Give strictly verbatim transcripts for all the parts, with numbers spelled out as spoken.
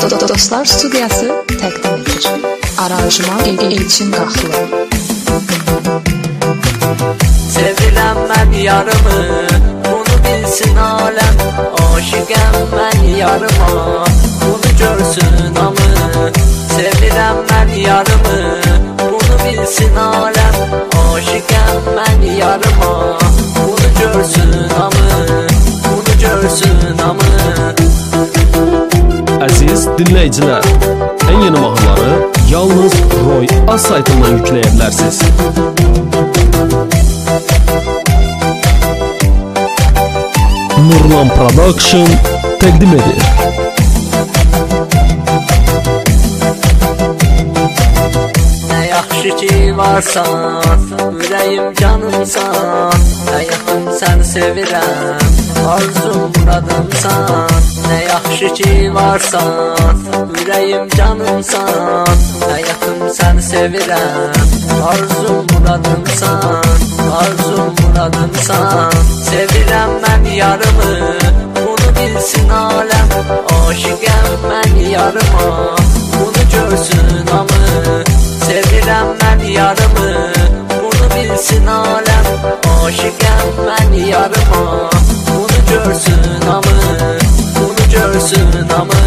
Dostlar studiyası təqdim edir. Aranjman Elçin Qaxlı. Seviləm mən yarımı, bunu bilsin aləm. Aşıqəm mən yarıma, bunu görsün amı. Seviləm mən yarımı, bunu bilsin aləm. Aşıqəm mən yarıma, bunu görsün amı. Bunu görsün amı. Əziz dinləyicilər, ən yeni mahnıları yalnız Roy A saytından yükləyə bilərsiniz. Nurlan Production təqdim edir. Nə yaxşı ki varsan, ürəyim canımsan. Həyatım səni sevirəm, arzum muradımsan. Nə yaxşı ki varsan, ürəyim canımsan. Həyatım səni sevirəm, arzum muradımsan. Arzum muradımsan. Sevirəm mən yarımı, bunu bilsin aləm. Aşıqəm mən yarıma, bunu görsün amı. Sevirəm mən yarımı, bunu bilsin aləm. Aşıqəm mən yarıma, bunu görsün amı. Bunu görsün amı.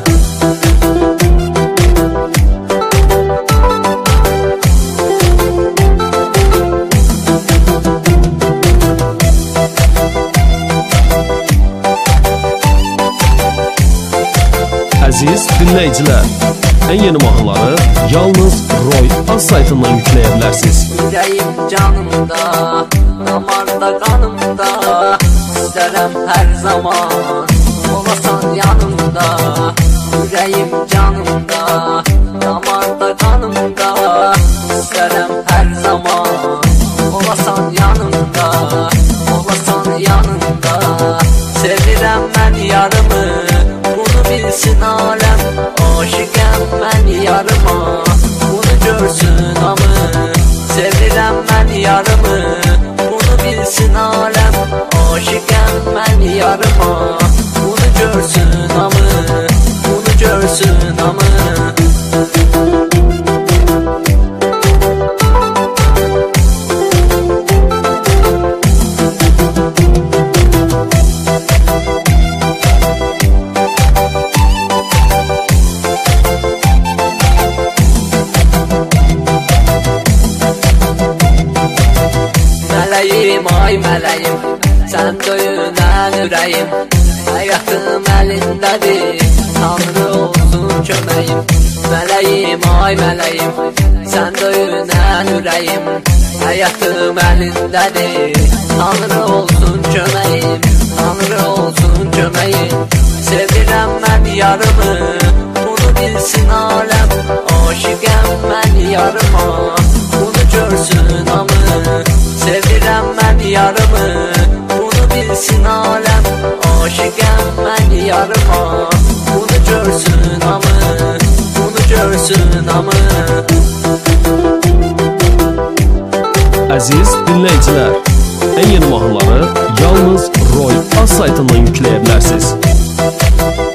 Əziz dinləyicilər, ən yeni mahnıları yalnız Roy A saytından yükləyə bilərsiniz. Ürəyim canımda, damarda qanımda. İstərəm hər zaman, olasan yanımda. Ürəyim canımda, damarda qanımda. İstərəm hər zaman, olasan yanımda. Olasan yanımda. Sevirəm mən yarımı, bunu bilsin aləm. Aşıqəm mən yarıma, bunu görsün amı. Sevirəm mən yarımı, bunu bilsin aləm. Aşıqəm mən yarıma, bunu görsün amı. Bunu görsün amı. Mələyim, ay mələyim, sən döyünən ürəyim. Həyatım əlindədir, Tanrı olsun köməyim. Mələyim, ay mələyim, sən döyünən ürəyim. Həyatım əlindədir, Tanrı olsun köməyim. Tanrı olsun köməyim. Sevirəm mən yarımı, bunu bilsin aləm. Aşıqəm mən yarıma, bunu görsün amı. Sevirəm mən yarımı, bunu bilsin aləm. Aşıqəm mən yarıma, bunu görsün amı. Bunu görsün amı. Əziz dinləyicilər, ən yeni mahnıları yalnız Roy A saytından yükləyə bilərsiniz.